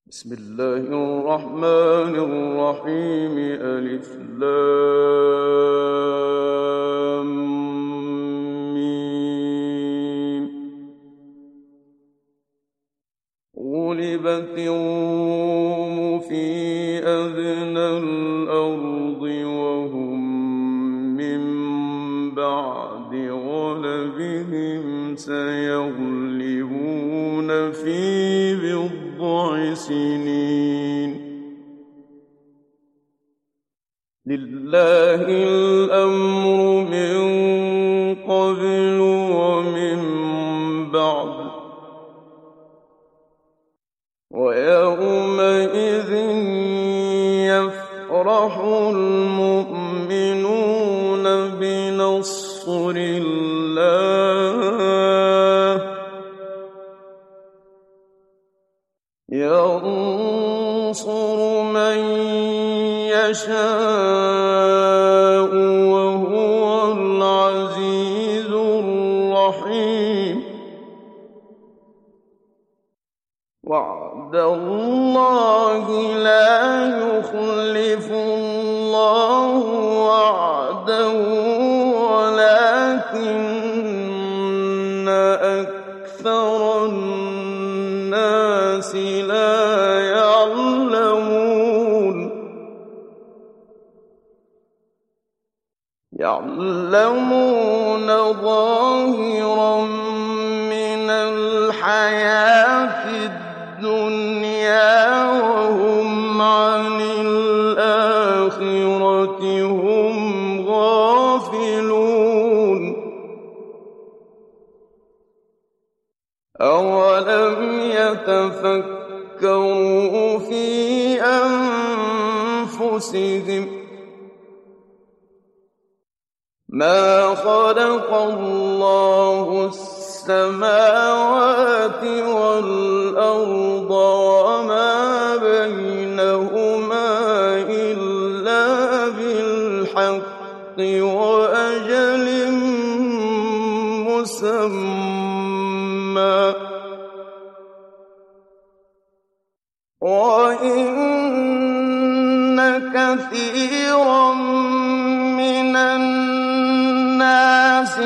بسم الله الرحمن الرحيم ألف لام ميم. غلبت الروم في أدنى الأرض وهم من بعد غلبهم سيغلبون في بضع سنين. لله الأمر من قبل ومن بعد ويومئذ يفرح المؤمنون بنصر الله ينصر من يشاء وهو العزيز الرحيم. وعد الله لا يخلف الله وعده ولكن أكثر الناس لا يعلمون ظاهرا من الحياة الدنيا وهم عن الآخرة هم غافلون. أولم يتفكروا في أنفسهم ما خلق الله السماوات والأرض وما بينهما إلا بالحق وأجل مسمى وإن كثيرا من الناس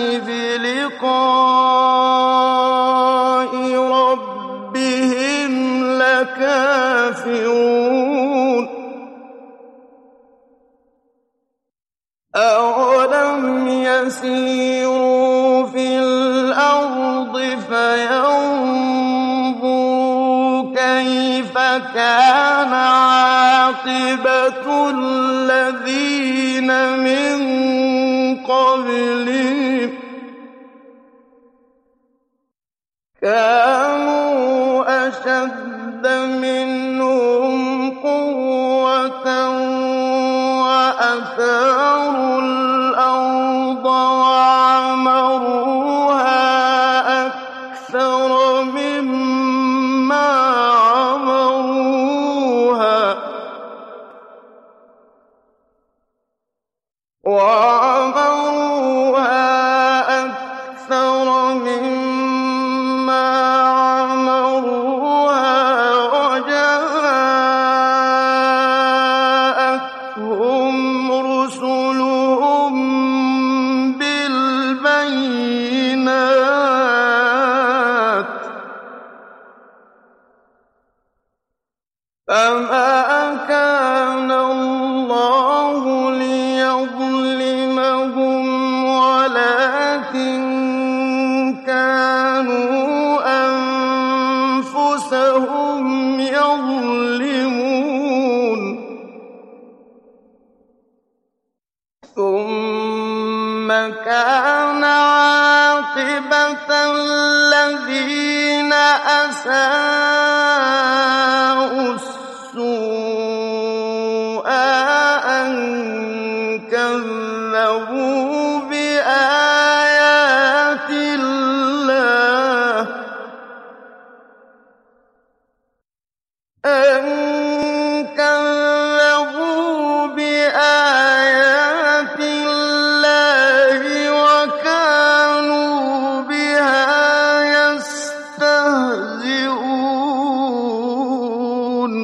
بلقاء ربهم لكافرون. أولم يسيروا في الأرض فينظروا كيف كان عاقبة الذين من قبلهم كانوا أشد منهم قوة وأثاروا الأرض وعمروها أكثر مما عمروها وجاءتهم رسلهم بالبينات فما كان الله ليظلمهم ولكن كانوا أنفسهم يظلمون. ثم كان عاقبة الذين أساءوا السوء أن كذبوا بآيات الله وكانوا بها يستهزئون.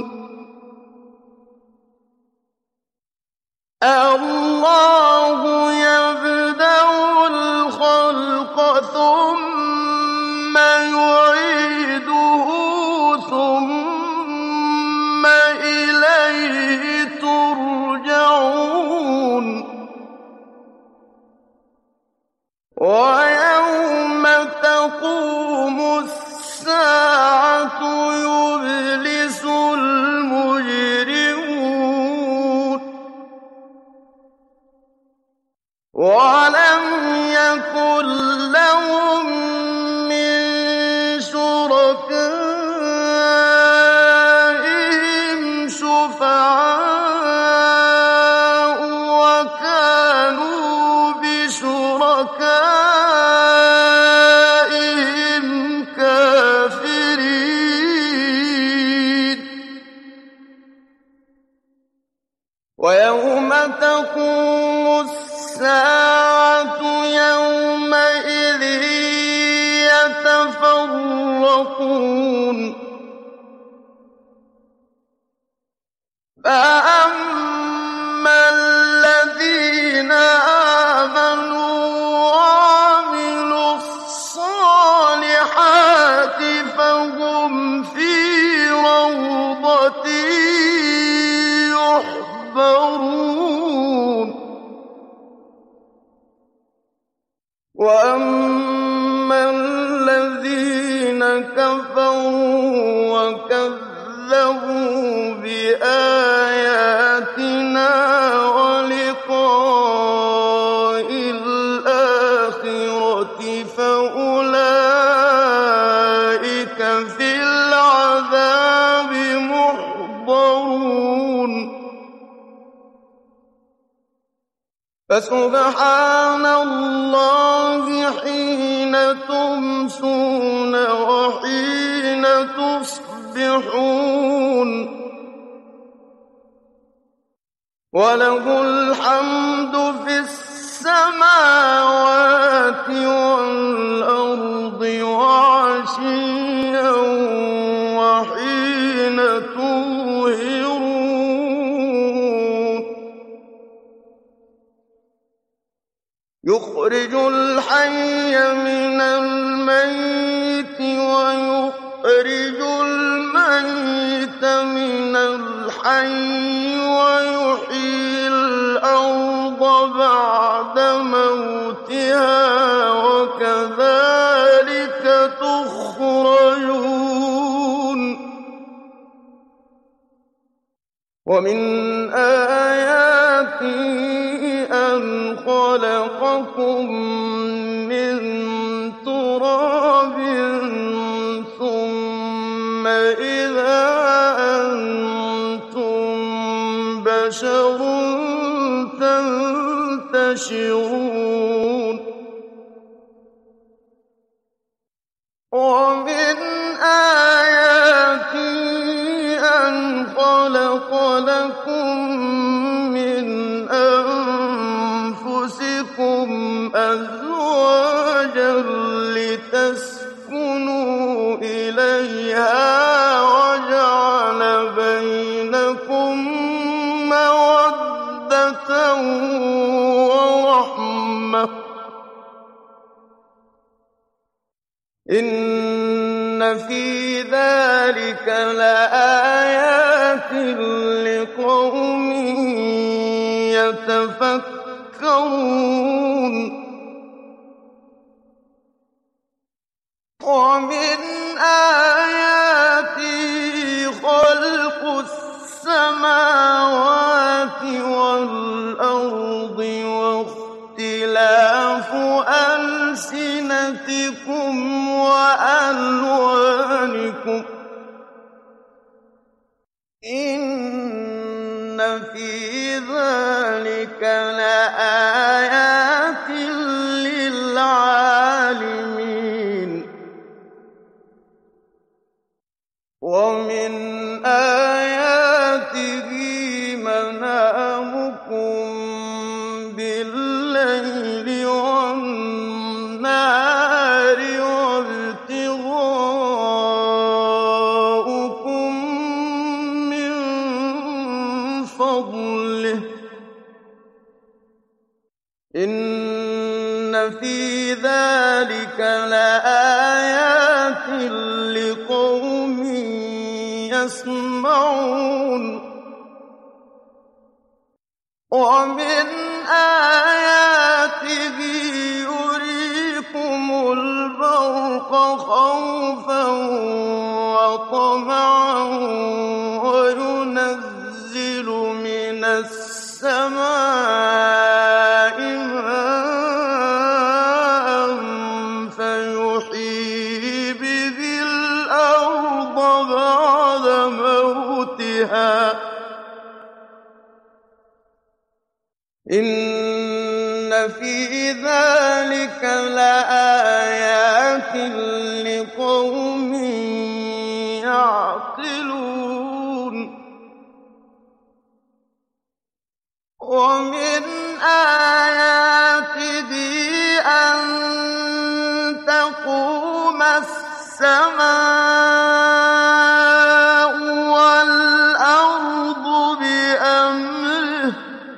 وَلَمْ يَكُن لَّهُم مِّن شُرَكَائِهِمْ شُفَعَاءُ وَكَانُوا بِشُرَكَائِهِمْ كَافِرِينَ وَيَوْمَ تَقُومُ السَّاعَةُ يَوْمَئِذٍ يَتَفَرَّقُونَ فَأَمَّا الَّذِينَ آمَنُوا وَعَمِلُوا الصَّالِحَاتِ فَهُمْ فِي رَوْضَةٍ يُحْبَرُونَ وَأَمَّا الَّذِينَ كَفَرُوا وَكَذَّبُوا بِآيَاتِنَا وَلِقَاءِ الْآخِرَةِ فَأُولَٰئِكَ فِي الْعَذَابِ مُحْضَرُونَ فَسُبْحَانَ اللَّهِ حِينَ تُمْسُونَ وَحِينَ تُصْبِحُونَ وَلَهُ الْحَمْدُ فِي السَّمَاوَاتِ وَالْأَرْضِ وَعَشِيًّا وَحِينَ تُظْهِرُونَ يُخْرِجُ الْحَيَّ مِنَ الْمَيِّتِ وَيُخْرِجُ الْمَيِّتَ مِنَ الْحَيِّ وَيُحْيِي الْأَرْضَ بَعْدَ مَوْتِهَا وَكَذَٰلِكَ تُخْرَجُونَ وَمِنْ آيَاتِهِ أَنْ خَلَقَكُم مِّن تُرَابٍ ثُمَّ إِذَا أَنتُم بَشَرٌ تَنتَشِرُونَ وَمِنْ آيَاتِهِ أَنْ خَلَقَ لَكُم مِّنْ أَنفُسِكُمْ أَزْوَاجًا لِّتَسْكُنُوا إِلَيْهَا وَجَعَلَ بَيْنَكُم مَّوَدَّةً وَرَحْمَةً ۚ إِنَّ فِي ذَٰلِكَ لَآيَاتٍ لِّقَوْمٍ يَتَفَكَّرُونَ وَمِنْ آيَاتِهِ خَلْقُ السَّمَاوَاتِ وَالْأَرْضِ وَاخْتِلَافُ أَلْسِنَتِكُمْ وَأَلْوَانِكُمْ ۚ إِنَّ فِي ذَٰلِكَ لَآيَاتٍ لِّلْعَالِمِينَ وَمِنْ آيَاتِهِ مَنَامُكُم بِاللَّيْلِ وَالنَّهَارِ وَابْتِغَاؤُكُم مِّن فَضْلِهِ ۚ إِنَّ فِي ذَٰلِكَ لَآيَاتٍ لِّقَوْمٍ يَسْمَعُونَ وَمِنْ آيَاتِهِ يُرِيكُمُ الْبَرْقَ خَوْفًا وَطَمَعًا وَيُنَزِّلُ مِنَ السَّمَاءِ مَاءً بها إن في ذلك لآيات لقوم يعقلون ومن آياته أن تقوم السماء والأرض بأمره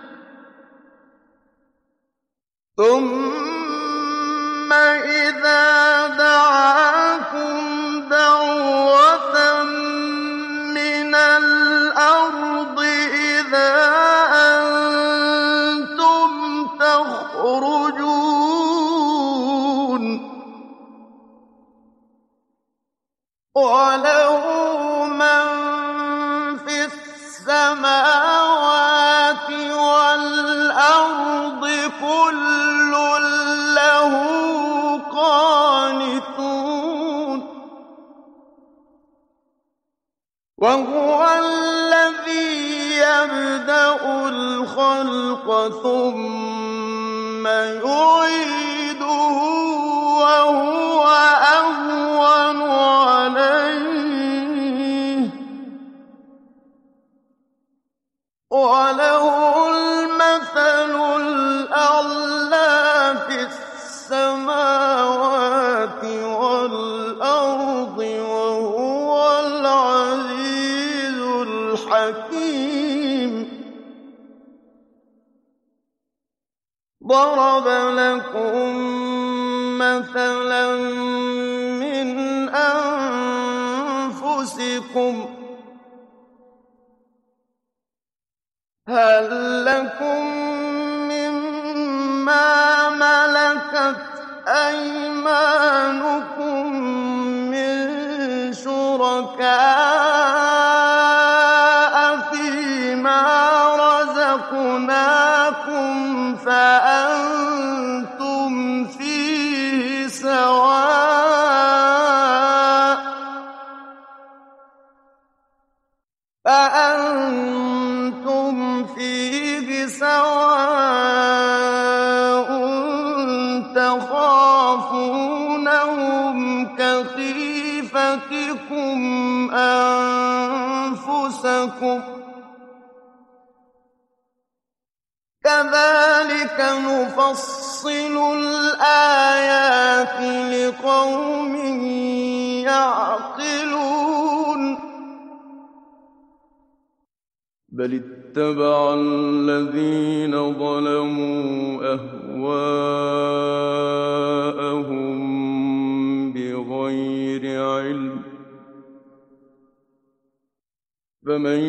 ثم إذا دعاكم دعوة من الأرض إذا أنتم تخرجون وله من في السماوات والأرض كل له قانتون وهو الذي يبدأ الخلق ثم يعيده وهو أهون عليه وله المثل الأعلى في السماوات والأرض وهو العزيز الحكيم ضرب لكم مثلا من أنفسكم هل لكم مما ملكت أيمانكم من شركاء فيما رزقناكم فأنتم فيه سواء تخافونهم كخيفتكم أنفسكم كذلك نفصل الآيات لقوم يعقلون بل اتبع الذين ظلموا أهواءهم بغير علم فمن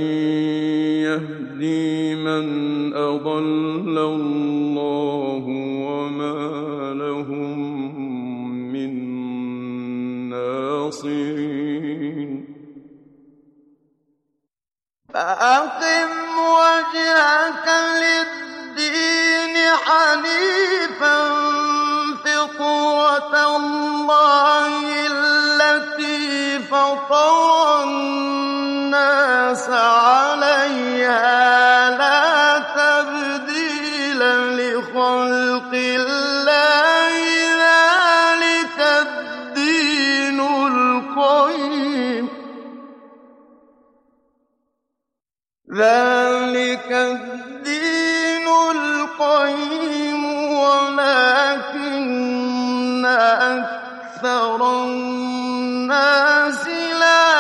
يهدي من أضل الله وما لهم من ناصرين فأقم وجهك للدين حنيفا فطرة الله التي فطر الناس عليها لا تبديل لخلق الله ذلك الدين القيم ذلك الدين القيم ولكن أكثر الناس لا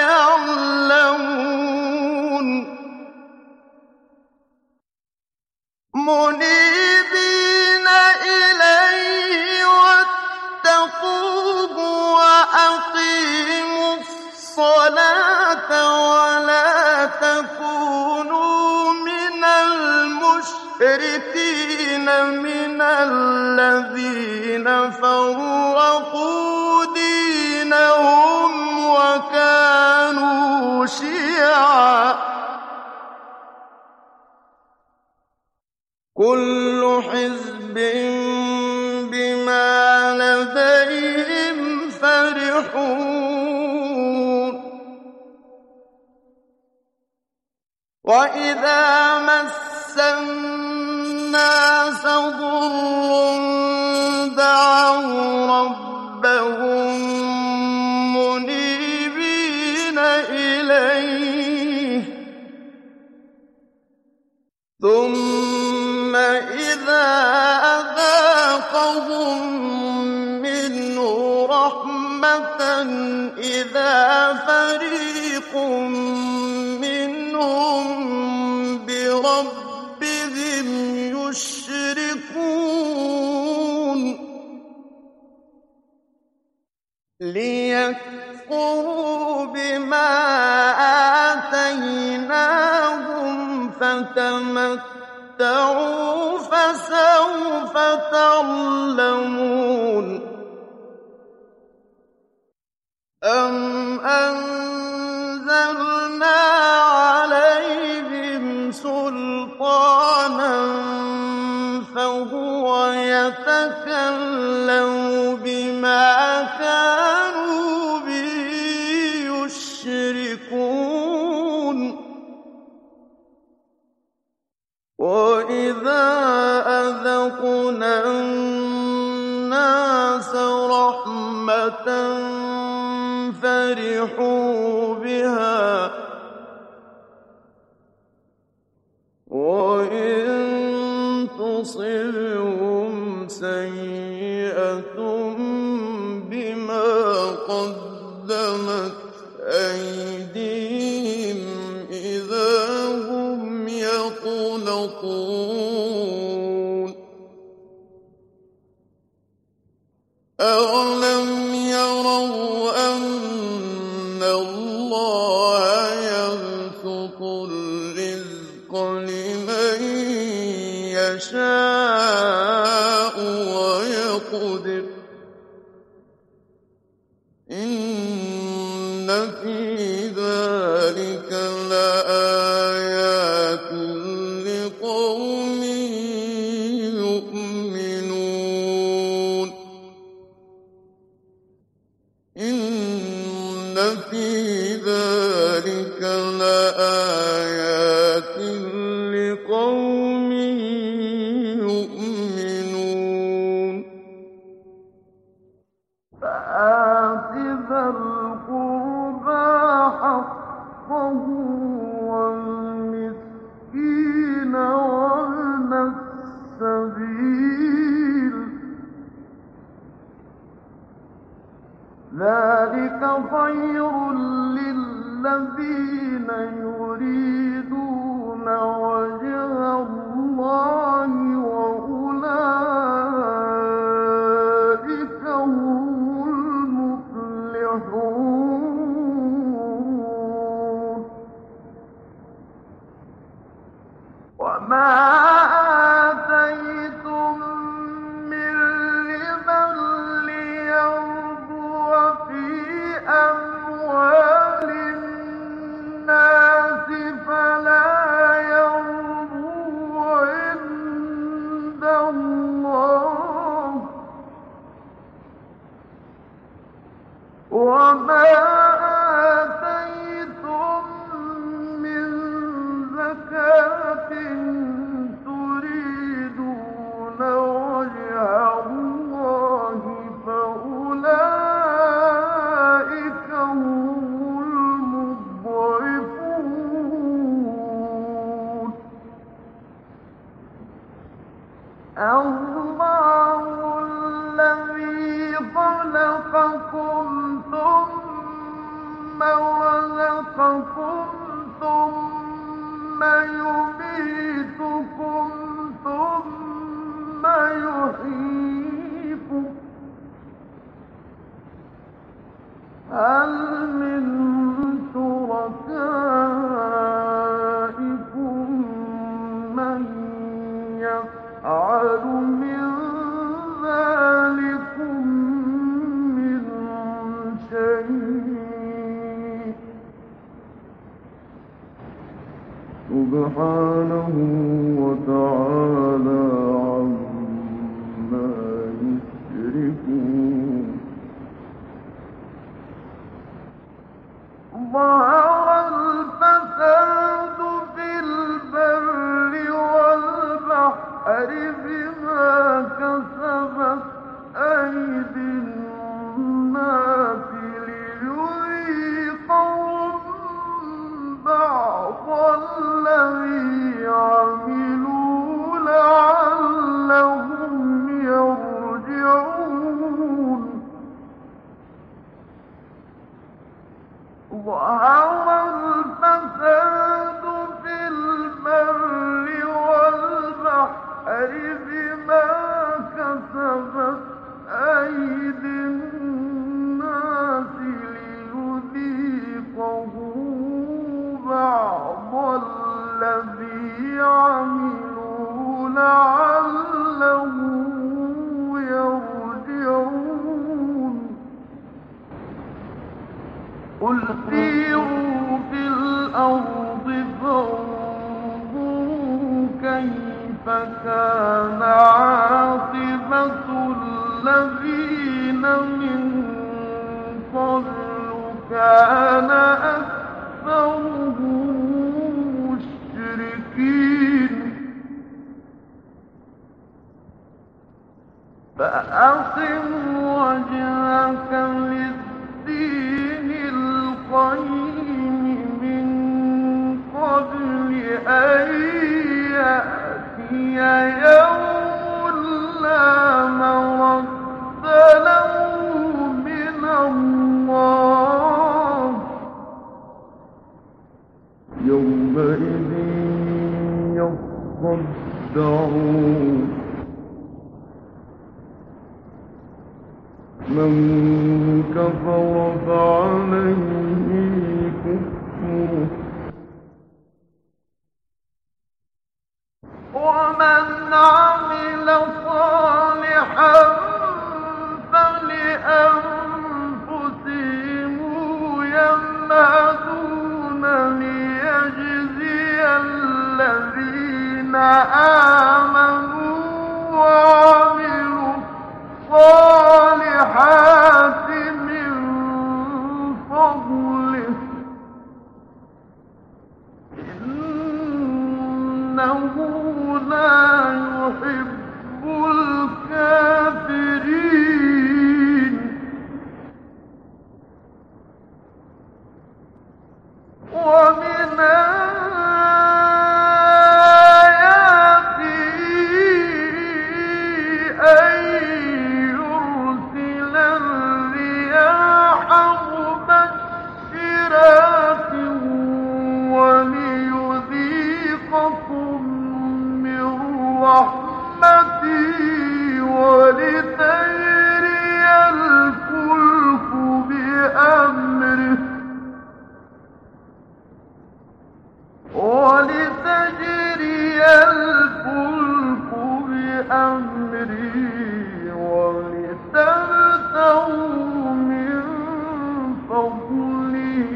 يعلمون منيبين إليه واتقوه وأقيموا الصلاة ولا تكونوا من المشركين من الذين فرقوا دينهم وكانوا شيعا كل حزب بما لديهم فرحون وَإِذَا مَسَّ النَّاسَ ضُرٌّ دَعَوْا رَبَّهُم مُّنِيبِينَ إِلَيْهِ ثُمَّ إِذَا أَذَاقَهُم مِّنْهُ رَحْمَةً إِذَا فَرِيقٌ مِّنْهُم بِرَبِّهِمْ يُشْرِكُونَ لِيَكْفُرُوا بِمَا آتَيْنَاهُمْ فَتَمَتَّعُوا فَسَوْفَ تَعْلَمُونَ أَمْ أَنزَلْنَا عَلَيْهِمْ سُلْطَانًا فَهُوَ يَتَكَلَّمُ بِمَا كَانُوا بِهِ يُشْرِكُونَ وَإِذَا أَذَقْنَا النَّاسَ رَحْمَةً فَرِحُوا بِهَا وَإِن تُصِبْهُمْ سَيِّئَةٌ بِمَا قَدَّمَتْ أَيْدِيهِمْ إِذَا هُمْ يَقْنَطُونَ أَوَلَمْ يَرَوْا أَنَّ اللَّهَ يَبْسُطُ الرِّزْقَ لِمَن يَشَاءُ وَيَقْدِرُ إِنَّ فِي ذَلِكَ لَآيَاتٍ لِقَوْمٍ يُؤْمِنُونَ إِنَّ فِي ذَلِكَ لَآيَاتٍ لِقَوْمٍ يُؤْمِنُونَ فَآتِ ذَا الْقُرْبَىٰ حَقَّهُ وَالْمِسْكِينَ وَابْنَ السَّبِيلِ ذَٰلِكَ خَيْرٌ لِّلَّذِينَ يُرِيدُونَ وَجْهَ اللَّهِ وَأُولَٰئِكَ هُمُ الْمُفْلِحُونَ وَمَا آتَيْتُم مِّن رِّبًا لِّيَرْبُوَ فِي أَمْوَالِ النَّاسِ فَلَا يَرْبُو عِندَ اللَّهِ ۖ وَمَا آتَيْتُم مِّن زَكَاةٍ تُرِيدُونَ وَجْهَ اللَّهِ فَأُولَٰئِكَ هُمُ الْمُضْعِفُونَ اللَّهُ الَّذِي خَلَقَكُمْ ثُمَّ رَزَقَكُمْ ثُمَّ يُمِيتُكُمْ ثُمَّ يُحْيِيكُمْ هَلْ مِن شُرَكَائِكُم مَّن يَفْعَلُ مِن ذَٰلِكُم مِّن شَيْءٍ سُبْحَانَهُ وَتَعَالَىٰ عَمَّا يُشْرِكُونَ ظَهَرَ الْفَسَادُ فِي عملوا لعلهم يرجعون قل سيروا في الأرض فانظروا كيف كان عاقبة الذين من قبل كان أكثرهم مشركين فأقم وجهك للدين القيم من قبل أن يأتي يوم لا مرد له من الله يومئذ يصدعون من كفر فعليه كفره ومن عمل صالحا فلأنفسهم يمهدون ليجزي الذين آمنوا وعملوا الصالحات من فضله إنه لا يحب الكافرين ومن آياته أن يرسل الرياح مبشرات وليذيقكم من رحمته ولتجري الفلك بأمره ولتبتغوا من فضله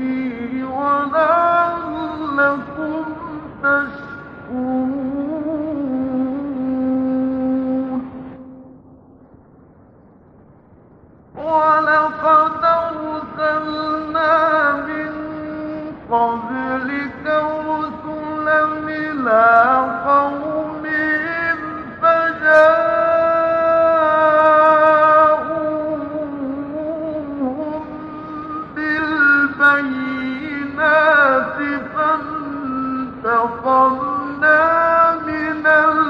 ولعلكم تشكرون ولقد أرسلنا من قبلك رسلا إلى قومهم فجاءوهم بالبينات فانتقمنا من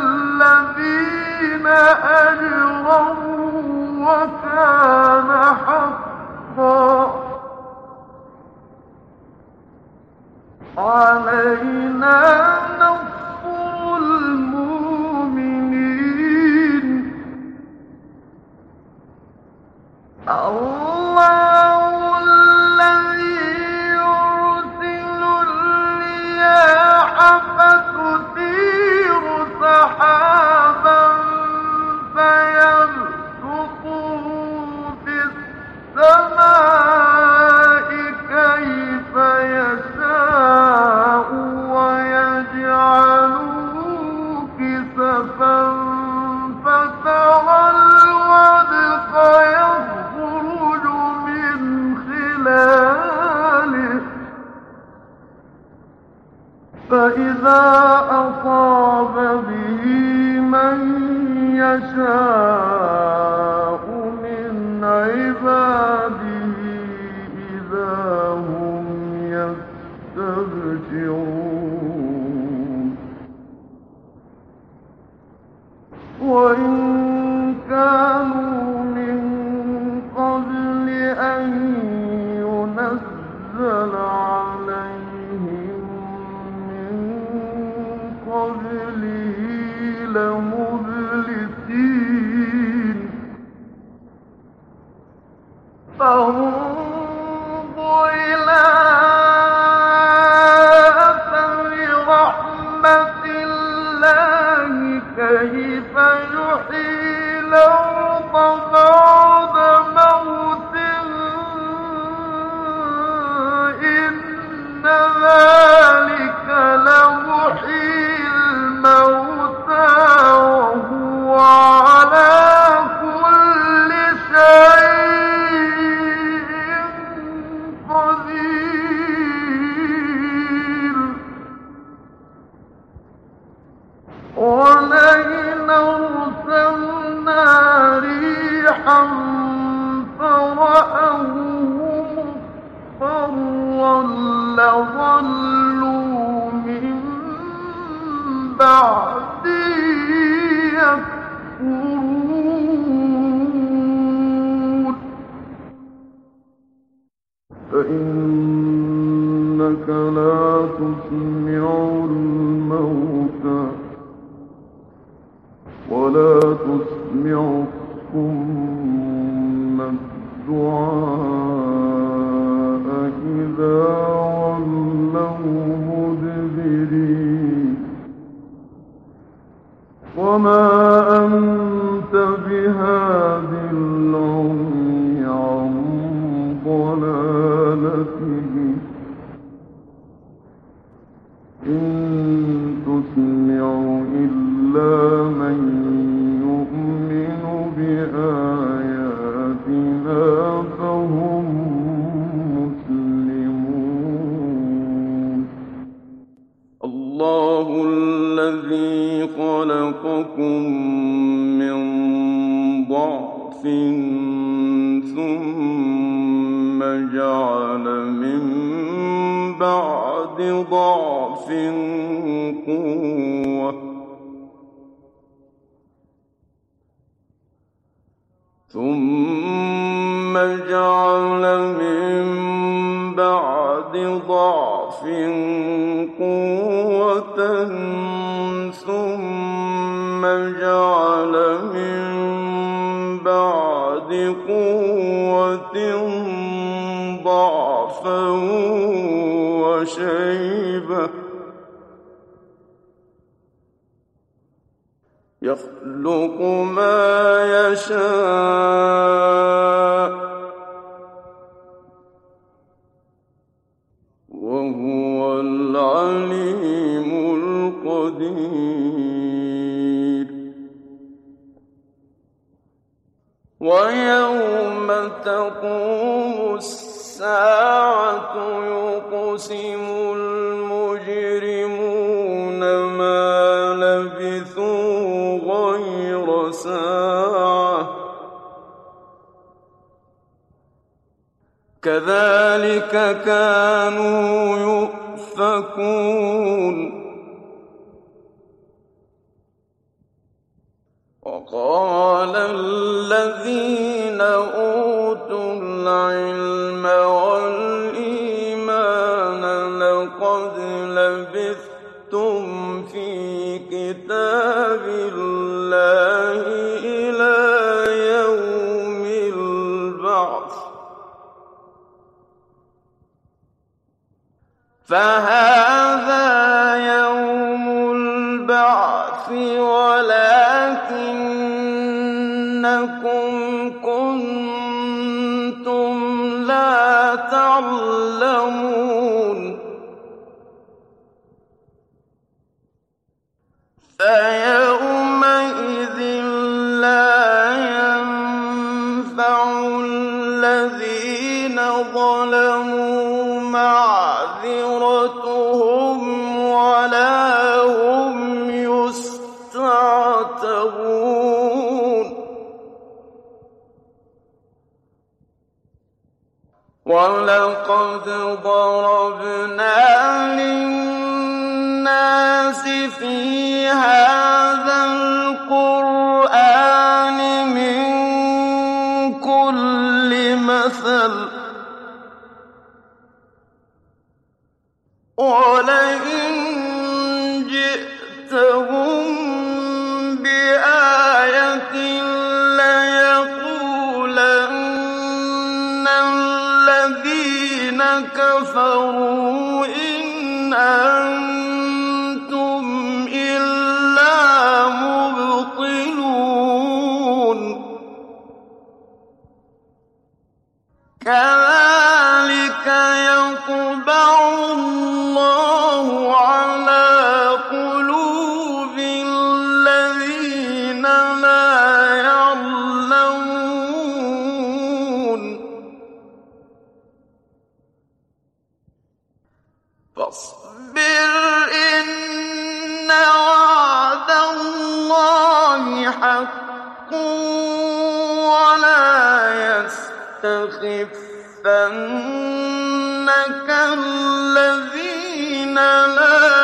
الذين أجرموا وكان حقا علينا نصر المؤمنين الله الذي يرسل الرياح فتثير سحابا فيبسطه في السماء كيف يشاء ويجعله كسفا فترى الودق يخرج من خلاله فإذا أصاب به من يشاء من عباده إذا هم يستبشرون وإن كانوا من قبل أن ينزل عليهم من قبله لمبلسين ولئن أرسلنا ريحا فرأوه مصفرا لظلوا من بعده يكفرون فإنك لا تسمع الموتى ولا تسمع الصم الدعاء إذا ولوا مدبرين وما أنت بهاد العمي عن ضلالته إن تسمع إلا من يؤمن بآياتنا فهم مسلمون الله الذي خلقكم من ضعف ثم جعل من بعد ضعف قوة ثم جعل من بعد ضعف قوة ثم جعل من بعد قوة ضعفا وشيبة يخلق ما يشاء وهو العليم القدير ويوم تقوم الساعة يقسم المجرمون ما لبثوا غير ساعة كذلك كانوا يؤفكون وقال الذين أوتوا العلم والإيمان لقد لبثتم في كتاب الله إلى يوم البعث فهذا يوم البعث ولكنكم كنتم لا تعلمون فيومئذ لا ينفع الذين ظلموا معذرتهم ولا هم يستعتبون ولقد ضربنا للناس في هذا القرآن من كل مثل ولئن جئتهم بآية ليقولن الذين كفروا إن أنتم إلا مبطلون كذلك يطبع الله على قلوب الذين لا يعلمون حَقٌّ وَلَا يَسْتَخِفَّنَّكَ الَّذِينَ لَا